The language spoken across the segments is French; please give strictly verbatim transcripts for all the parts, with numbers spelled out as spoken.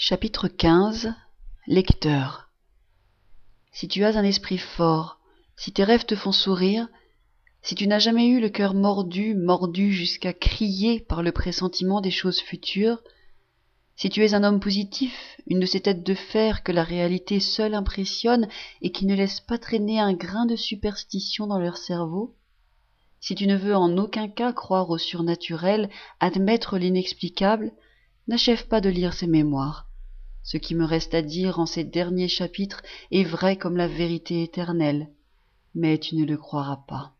Chapitre quinze. Lecteur. Si tu as un esprit fort, si tes rêves te font sourire, si tu n'as jamais eu le cœur mordu, mordu jusqu'à crier par le pressentiment des choses futures, si tu es un homme positif, une de ces têtes de fer que la réalité seule impressionne et qui ne laissent pas traîner un grain de superstition dans leur cerveau, si tu ne veux en aucun cas croire au surnaturel, admettre l'inexplicable, n'achève pas de lire ces mémoires. Ce qui me reste à dire en ces derniers chapitres est vrai comme la vérité éternelle, mais tu ne le croiras pas.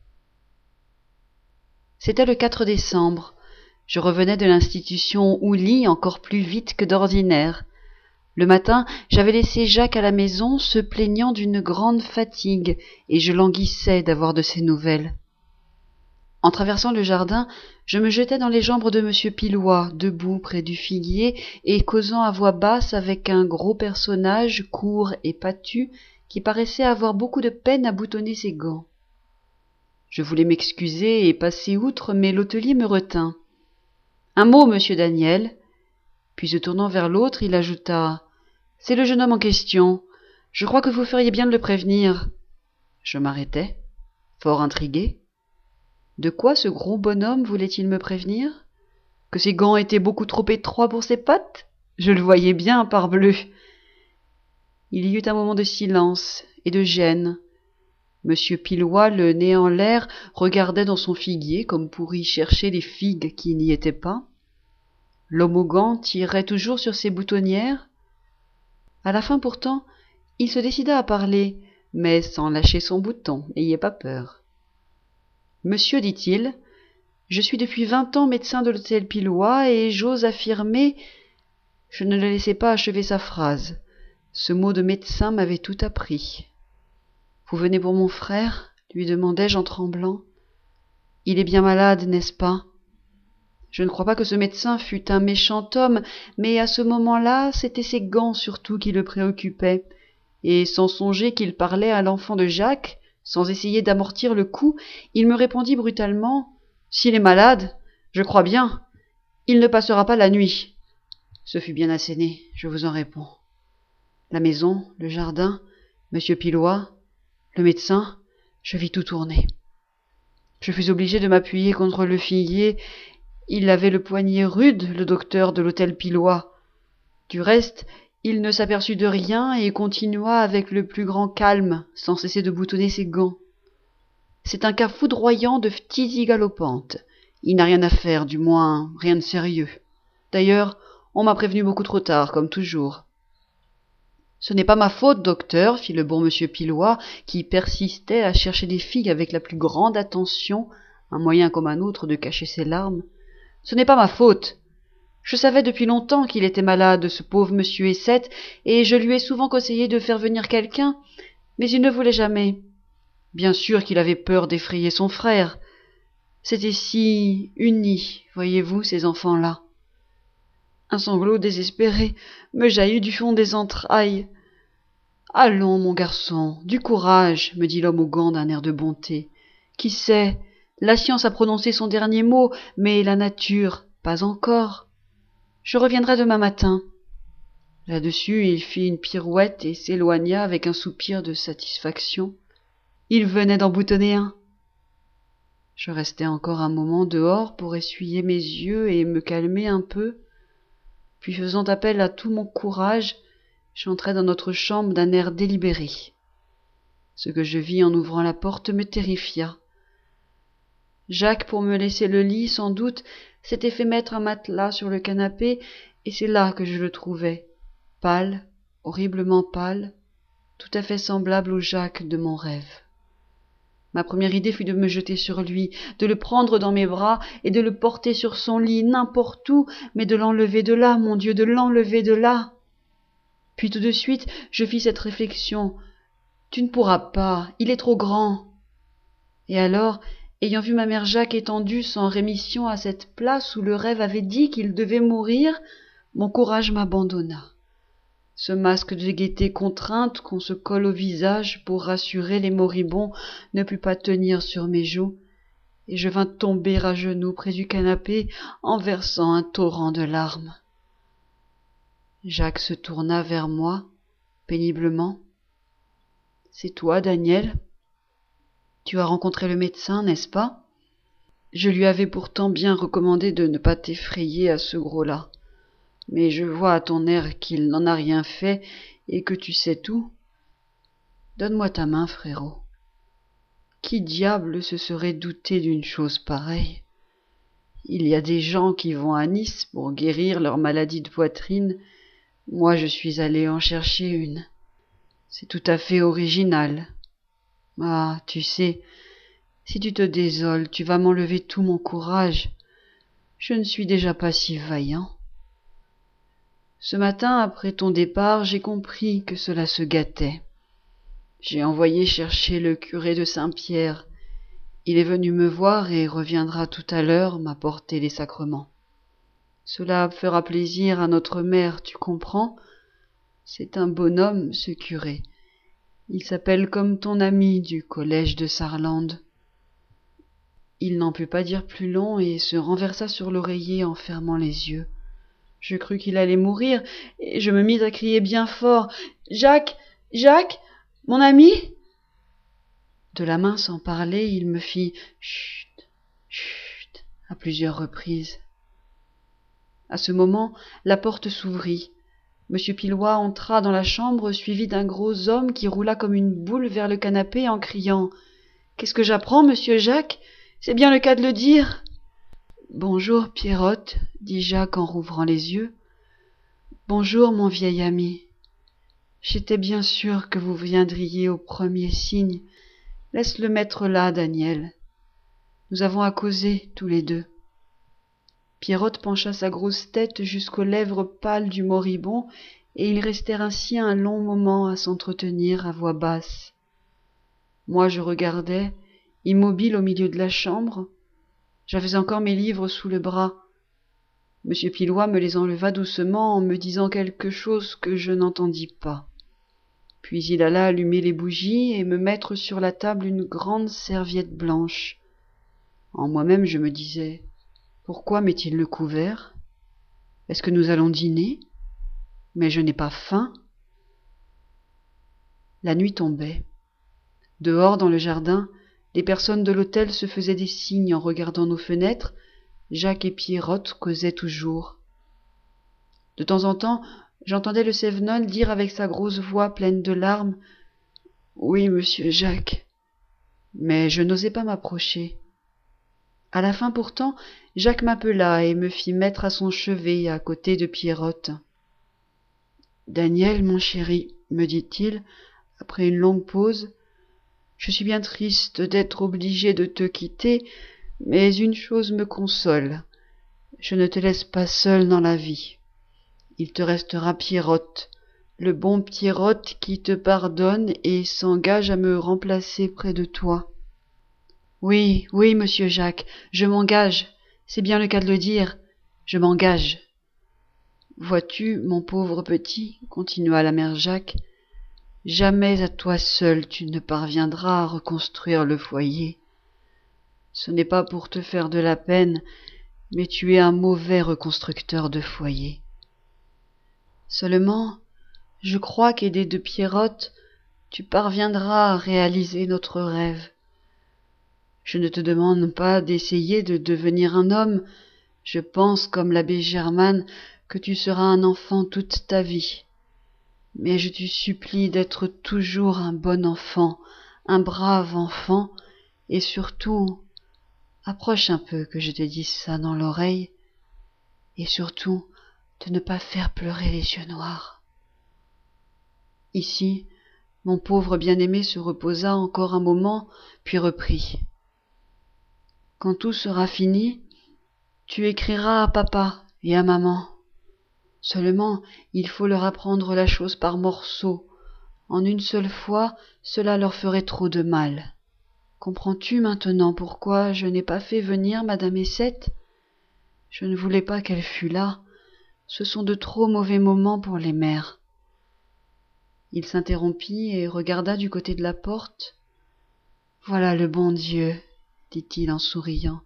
C'était le quatre décembre. Je revenais de l'institution Houli encore plus vite que d'ordinaire. Le matin, j'avais laissé Jacques à la maison se plaignant d'une grande fatigue, et je languissais d'avoir de ses nouvelles. En traversant le jardin, je me jetai dans les jambes de Monsieur Pilois, debout près du figuier et causant à voix basse avec un gros personnage court et patu qui paraissait avoir beaucoup de peine à boutonner ses gants. Je voulais m'excuser et passer outre, mais l'hôtelier me retint. « Un mot, monsieur Daniel. » Puis se tournant vers l'autre, il ajouta « C'est le jeune homme en question. Je crois que vous feriez bien de le prévenir. » Je m'arrêtai, fort intrigué. De quoi ce gros bonhomme voulait-il me prévenir? Que ses gants étaient beaucoup trop étroits pour ses pattes? Je le voyais bien, parbleu. Il y eut un moment de silence et de gêne. Monsieur Pilois, le nez en l'air, regardait dans son figuier comme pour y chercher les figues qui n'y étaient pas. L'homme aux gants tirait toujours sur ses boutonnières. À la fin pourtant, il se décida à parler, mais sans lâcher son bouton, n'ayez pas peur. Monsieur, dit-il, je suis depuis vingt ans médecin de l'hôtel Pilois et j'ose affirmer... Je ne le laissai pas achever sa phrase. Ce mot de médecin m'avait tout appris. Vous venez pour mon frère? Lui demandai-je en tremblant. Il est bien malade, n'est-ce pas? Je ne crois pas que ce médecin fût un méchant homme, mais à ce moment-là, c'étaient ses gants surtout qui le préoccupaient, et sans songer qu'il parlait à l'enfant de Jacques, sans essayer d'amortir le coup, il me répondit brutalement « S'il est malade, je crois bien, il ne passera pas la nuit. » Ce fut bien asséné, je vous en réponds. La maison, le jardin, Monsieur Pilois, le médecin, je vis tout tourner. Je fus obligé de m'appuyer contre le figuier. Il avait le poignet rude, le docteur de l'hôtel Pilois. Du reste, il ne s'aperçut de rien et continua avec le plus grand calme, sans cesser de boutonner ses gants. C'est un cas foudroyant de phtisie galopante. Il n'a rien à faire, du moins rien de sérieux. D'ailleurs, on m'a prévenu beaucoup trop tard, comme toujours. Ce n'est pas ma faute, docteur, fit le bon monsieur Pilois, qui persistait à chercher des figues avec la plus grande attention, un moyen comme un autre de cacher ses larmes. Ce n'est pas ma faute. Je savais depuis longtemps qu'il était malade, ce pauvre monsieur Essette, et je lui ai souvent conseillé de faire venir quelqu'un, mais il ne voulait jamais. Bien sûr qu'il avait peur d'effrayer son frère. C'étaient si unis, voyez-vous, ces enfants-là. Un sanglot désespéré me jaillit du fond des entrailles. « Allons, mon garçon, du courage, me dit l'homme aux gants d'un air de bonté. Qui sait, la science a prononcé son dernier mot, mais la nature, pas encore. Je reviendrai demain matin. » Là-dessus, il fit une pirouette et s'éloigna avec un soupir de satisfaction. Il venait d'en boutonner un. Je restai encore un moment dehors pour essuyer mes yeux et me calmer un peu. Puis faisant appel à tout mon courage, j'entrai dans notre chambre d'un air délibéré. Ce que je vis en ouvrant la porte me terrifia. Jacques, pour me laisser le lit, sans doute, s'était fait mettre un matelas sur le canapé, et c'est là que je le trouvais, pâle, horriblement pâle, tout à fait semblable au Jacques de mon rêve. Ma première idée fut de me jeter sur lui, de le prendre dans mes bras et de le porter sur son lit n'importe où, mais de l'enlever de là, mon Dieu, de l'enlever de là. Puis tout de suite, je fis cette réflexion. Tu ne pourras pas, il est trop grand. Et alors, ayant vu ma mère Jacques étendue sans rémission à cette place où le rêve avait dit qu'il devait mourir, mon courage m'abandonna. Ce masque de gaieté contrainte qu'on se colle au visage pour rassurer les moribonds ne put pas tenir sur mes joues, et je vins tomber à genoux près du canapé en versant un torrent de larmes. Jacques se tourna vers moi, péniblement. « C'est toi, Daniel ? Tu as rencontré le médecin, n'est-ce pas ? Je lui avais pourtant bien recommandé de ne pas t'effrayer à ce gros-là. Mais je vois à ton air qu'il n'en a rien fait et que tu sais tout. Donne-moi ta main, frérot. Qui diable se serait douté d'une chose pareille ? Il y a des gens qui vont à Nice pour guérir leur maladie de poitrine. Moi, je suis allé en chercher une. C'est tout à fait original. Ah, tu sais, si tu te désoles, tu vas m'enlever tout mon courage. Je ne suis déjà pas si vaillant. Ce matin, après ton départ, j'ai compris que cela se gâtait. J'ai envoyé chercher le curé de Saint-Pierre. Il est venu me voir et reviendra tout à l'heure m'apporter les sacrements. Cela fera plaisir à notre mère, tu comprends ? C'est un bonhomme, ce curé. Il s'appelle comme ton ami du collège de Sarlande. » Il n'en put pas dire plus long et se renversa sur l'oreiller en fermant les yeux. Je crus qu'il allait mourir et je me mis à crier bien fort « Jacques, Jacques, mon ami !» De la main sans parler, il me fit « Chut, chut » à plusieurs reprises. À ce moment, la porte s'ouvrit. Monsieur Pilloy entra dans la chambre suivi d'un gros homme qui roula comme une boule vers le canapé en criant « Qu'est-ce que j'apprends, monsieur Jacques ? C'est bien le cas de le dire !»« Bonjour, Pierrotte, » dit Jacques en rouvrant les yeux. « Bonjour, mon vieil ami. J'étais bien sûr que vous viendriez au premier signe. Laisse-le mettre là, Daniel. Nous avons à causer, tous les deux. » Pierrotte pencha sa grosse tête jusqu'aux lèvres pâles du moribond, et ils restèrent ainsi un long moment à s'entretenir à voix basse. Moi je regardais, immobile au milieu de la chambre. J'avais encore mes livres sous le bras. Monsieur Pilloy me les enleva doucement en me disant quelque chose que je n'entendis pas. Puis il alla allumer les bougies et me mettre sur la table une grande serviette blanche. En moi-même je me disais « Pourquoi met-il le couvert ? Est-ce que nous allons dîner ? Mais je n'ai pas faim. » La nuit tombait. Dehors, dans le jardin, les personnes de l'hôtel se faisaient des signes en regardant nos fenêtres. Jacques et Pierrotte causaient toujours. De temps en temps, j'entendais le Cévenol dire avec sa grosse voix pleine de larmes « Oui, monsieur Jacques », mais je n'osais pas m'approcher. À la fin pourtant, Jacques m'appela et me fit mettre à son chevet à côté de Pierrotte. « Daniel, mon chéri, » me dit-il, après une longue pause, « je suis bien triste d'être obligé de te quitter, mais une chose me console. Je ne te laisse pas seul dans la vie. Il te restera Pierrotte, le bon Pierrotte qui te pardonne et s'engage à me remplacer près de toi. » Oui, oui, monsieur Jacques, je m'engage, c'est bien le cas de le dire, je m'engage. Vois-tu, mon pauvre petit, continua la mère Jacques, jamais à toi seul tu ne parviendras à reconstruire le foyer. Ce n'est pas pour te faire de la peine, mais tu es un mauvais reconstructeur de foyer. Seulement, je crois qu'aidé de Pierrotte, tu parviendras à réaliser notre rêve. Je ne te demande pas d'essayer de devenir un homme, je pense, comme l'abbé Germane, que tu seras un enfant toute ta vie. Mais je te supplie d'être toujours un bon enfant, un brave enfant, et surtout, approche un peu que je te dise ça dans l'oreille, et surtout, de ne pas faire pleurer les yeux noirs. Ici, mon pauvre bien-aimé se reposa encore un moment, puis reprit. Quand tout sera fini, tu écriras à papa et à maman. Seulement, il faut leur apprendre la chose par morceaux. En une seule fois, cela leur ferait trop de mal. Comprends-tu maintenant pourquoi je n'ai pas fait venir madame Essette ? Je ne voulais pas qu'elle fût là. Ce sont de trop mauvais moments pour les mères. Il s'interrompit et regarda du côté de la porte. Voilà le bon Dieu, dit-il en souriant,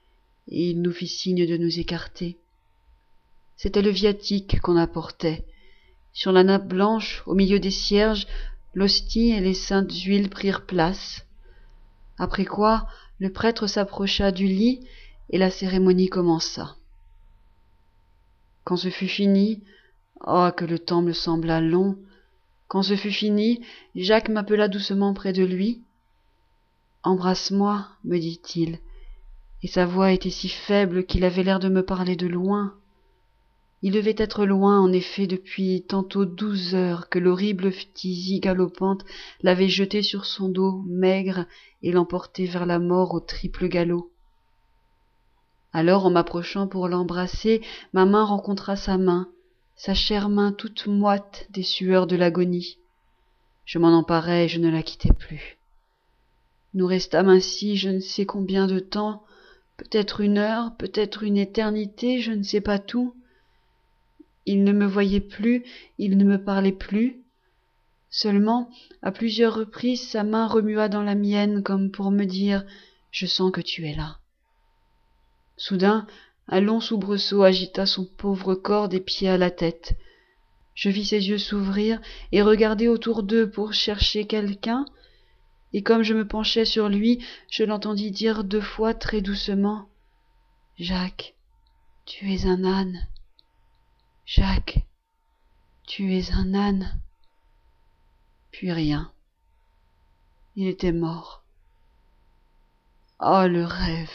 et il nous fit signe de nous écarter. C'était le viatique qu'on apportait, Sur la nappe blanche, au milieu des cierges, l'hostie et les saintes huiles prirent place. Après quoi, le prêtre s'approcha du lit et la cérémonie commença. Quand ce fut fini, oh, que le temps me sembla long, quand ce fut fini, Jacques m'appela doucement près de lui. « Embrasse-moi, me dit-il, et sa voix était si faible qu'il avait l'air de me parler de loin. Il devait être loin, en effet, depuis tantôt douze heures que l'horrible phtisie galopante l'avait jeté sur son dos maigre et l'emportait vers la mort au triple galop. Alors, en m'approchant pour l'embrasser, ma main rencontra sa main, sa chère main toute moite des sueurs de l'agonie. Je m'en emparai et je ne la quittai plus. Nous restâmes ainsi je ne sais combien de temps, peut-être une heure, peut-être une éternité, je ne sais pas tout. Il ne me voyait plus, il ne me parlait plus. Seulement, à plusieurs reprises, sa main remua dans la mienne comme pour me dire « Je sens que tu es là ». Soudain, un long soubresaut agita son pauvre corps des pieds à la tête. Je vis ses yeux s'ouvrir et regarder autour d'eux pour chercher quelqu'un, et comme je me penchai sur lui, je l'entendis dire deux fois très doucement « Jacques, tu es un âne. Jacques, tu es un âne. » Puis rien. Il était mort. Oh, le rêve!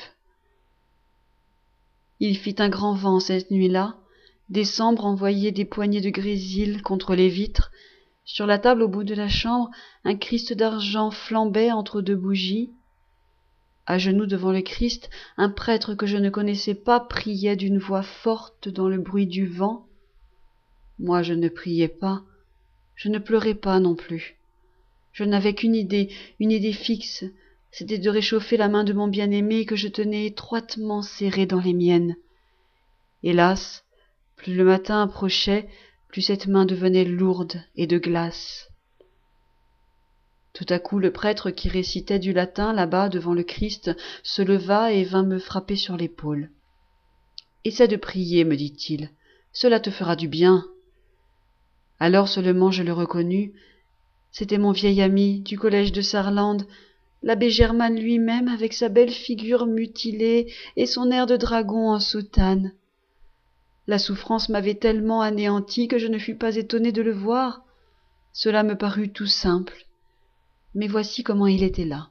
Il fit un grand vent cette nuit-là. Décembre envoyait des poignées de grésil contre les vitres. Sur la table au bout de la chambre, un Christ d'argent flambait entre deux bougies. À genoux devant le Christ, un prêtre que je ne connaissais pas priait d'une voix forte dans le bruit du vent. Moi, je ne priais pas, je ne pleurais pas non plus. Je n'avais qu'une idée, une idée fixe, c'était de réchauffer la main de mon bien-aimé que je tenais étroitement serrée dans les miennes. Hélas, plus le matin approchait, plus cette main devenait lourde et de glace. Tout à coup, le prêtre qui récitait du latin là-bas devant le Christ se leva et vint me frapper sur l'épaule. « Essaie de prier, me dit-il, cela te fera du bien. » Alors seulement je le reconnus. C'était mon vieil ami du collège de Sarlande, l'abbé Germain lui-même, avec sa belle figure mutilée et son air de dragon en soutane. La souffrance m'avait tellement anéanti que je ne fus pas étonné de le voir. Cela me parut tout simple. Mais voici comment il était là.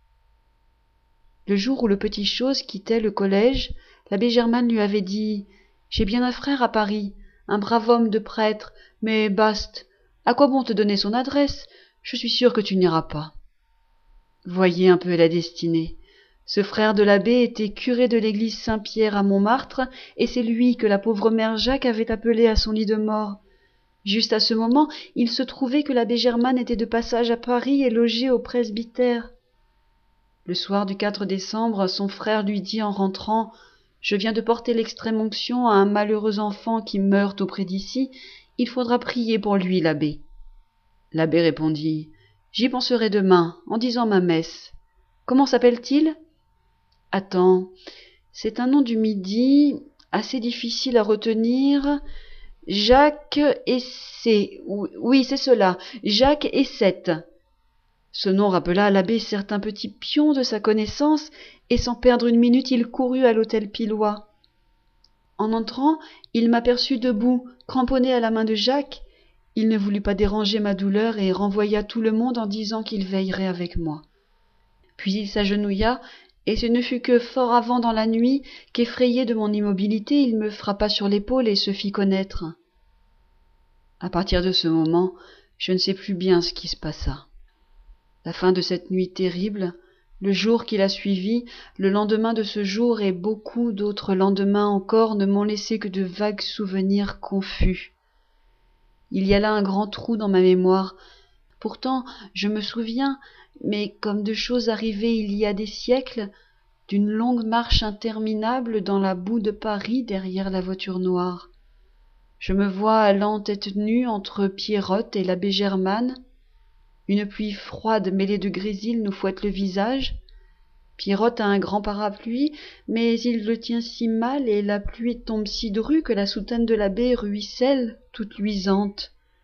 Le jour où le petit chose quittait le collège, l'abbé Germain lui avait dit « J'ai bien un frère à Paris, un brave homme de prêtre, mais baste, à quoi bon te donner son adresse? Je suis sûr que tu n'iras pas. » Voyez un peu la destinée. Ce frère de l'abbé était curé de l'église Saint-Pierre à Montmartre, et c'est lui que la pauvre mère Jacques avait appelé à son lit de mort. Juste à ce moment, il se trouvait que l'abbé Germain était de passage à Paris et logé au presbytère. Le soir du quatre décembre, son frère lui dit en rentrant « Je viens de porter l'extrême-onction à un malheureux enfant qui meurt auprès d'ici. Il faudra prier pour lui, l'abbé. » L'abbé répondit « J'y penserai demain, en disant ma messe. Comment s'appelle-t-il ? » Attends, c'est un nom du Midi, assez difficile à retenir. Jacques Essai. Oui, c'est cela, Jacques Essette. Ce nom rappela à l'abbé certains petits pions de sa connaissance, et sans perdre une minute, il courut à l'hôtel Pillois. En entrant, il m'aperçut debout, cramponné à la main de Jacques. Il ne voulut pas déranger ma douleur et renvoya tout le monde en disant qu'il veillerait avec moi. Puis il s'agenouilla, et ce ne fut que fort avant dans la nuit qu'effrayé de mon immobilité, il me frappa sur l'épaule et se fit connaître. À partir de ce moment, je ne sais plus bien ce qui se passa. La fin de cette nuit terrible, le jour qui la suivit, le lendemain de ce jour et beaucoup d'autres lendemains encore ne m'ont laissé que de vagues souvenirs confus. Il y a là un grand trou dans ma mémoire. Pourtant, je me souviens, mais comme de choses arrivées il y a des siècles, d'une longue marche interminable dans la boue de Paris derrière la voiture noire. Je me vois allant tête nue entre Pierrotte et l'abbé Germain. Une pluie froide mêlée de grésil nous fouette le visage. Pierrotte a un grand parapluie, mais il le tient si mal et la pluie tombe si drue que la soutane de l'abbé ruisselle toute luisante.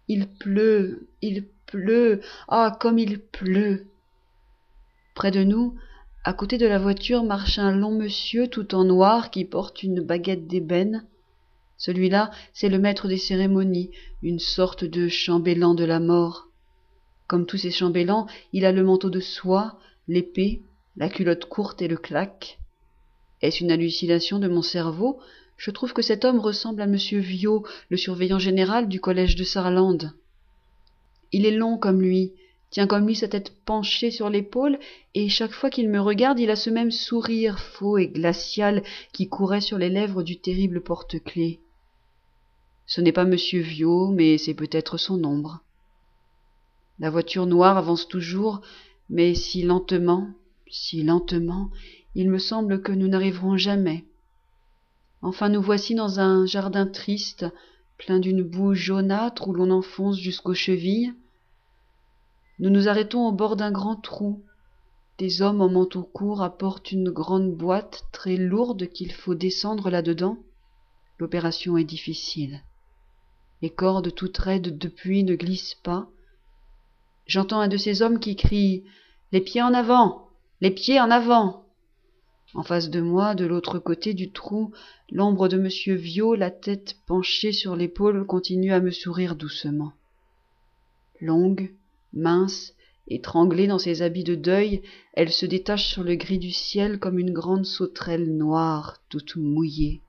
Il pleut, il pleut, ah, comme il pleut. Près de nous, à côté de la voiture, marche un long monsieur tout en noir qui porte une baguette d'ébène. Celui-là, c'est le maître des cérémonies, une sorte de chambellan de la mort. Comme tous ces chambellans, il a le manteau de soie, l'épée, la culotte courte et le claque. Est-ce une hallucination de mon cerveau? Je trouve que cet homme ressemble à monsieur Viaud, le surveillant général du collège de Sarlande. Il est long comme lui, tient comme lui sa tête penchée sur l'épaule, et chaque fois qu'il me regarde, il a ce même sourire faux et glacial qui courait sur les lèvres du terrible porte-clés. Ce n'est pas monsieur Viaud, mais c'est peut-être son ombre. La voiture noire avance toujours, mais si lentement, si lentement, il me semble que nous n'arriverons jamais. Enfin nous voici dans un jardin triste, plein d'une boue jaunâtre où l'on enfonce jusqu'aux chevilles. Nous nous arrêtons au bord d'un grand trou. Des hommes en manteau court apportent une grande boîte très lourde qu'il faut descendre là-dedans. L'opération est difficile. Les cordes toutes raides depuis ne glissent pas. J'entends un de ces hommes qui crie « Les pieds en avant! Les pieds en avant !» En face de moi, de l'autre côté du trou, l'ombre de monsieur Viaud, la tête penchée sur l'épaule, continue à me sourire doucement. Longue, mince, étranglée dans ses habits de deuil, elle se détache sur le gris du ciel comme une grande sauterelle noire, toute mouillée.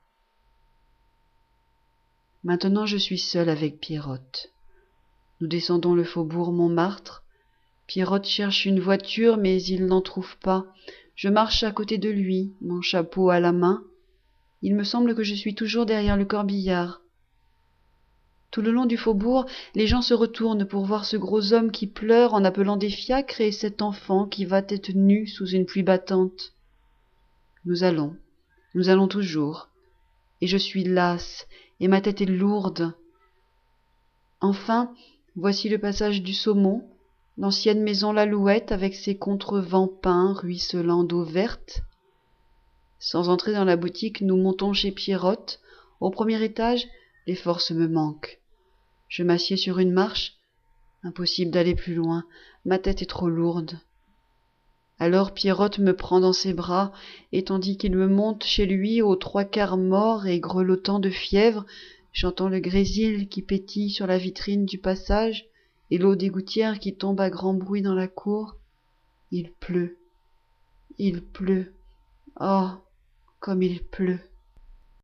Maintenant je suis seule avec Pierrotte. Nous descendons le faubourg Montmartre. Pierrotte cherche une voiture, mais il n'en trouve pas. Je marche à côté de lui, mon chapeau à la main. Il me semble que je suis toujours derrière le corbillard. Tout le long du faubourg, les gens se retournent pour voir ce gros homme qui pleure en appelant des fiacres et cet enfant qui va tête nue sous une pluie battante. Nous allons, nous allons toujours, et je suis lasse, et ma tête est lourde. Enfin, voici le passage du Saumon, l'ancienne maison Lalouette avec ses contrevents peints ruisselant d'eau verte. Sans entrer dans la boutique, nous montons chez Pierrotte. Au premier étage, les forces me manquent. Je m'assieds sur une marche. Impossible d'aller plus loin, ma tête est trop lourde. Alors Pierrotte me prend dans ses bras, et tandis qu'il me monte chez lui aux trois quarts mort et grelottant de fièvre, j'entends le grésil qui pétille sur la vitrine du passage et l'eau des gouttières qui tombe à grand bruit dans la cour. Il pleut, il pleut, oh, comme il pleut.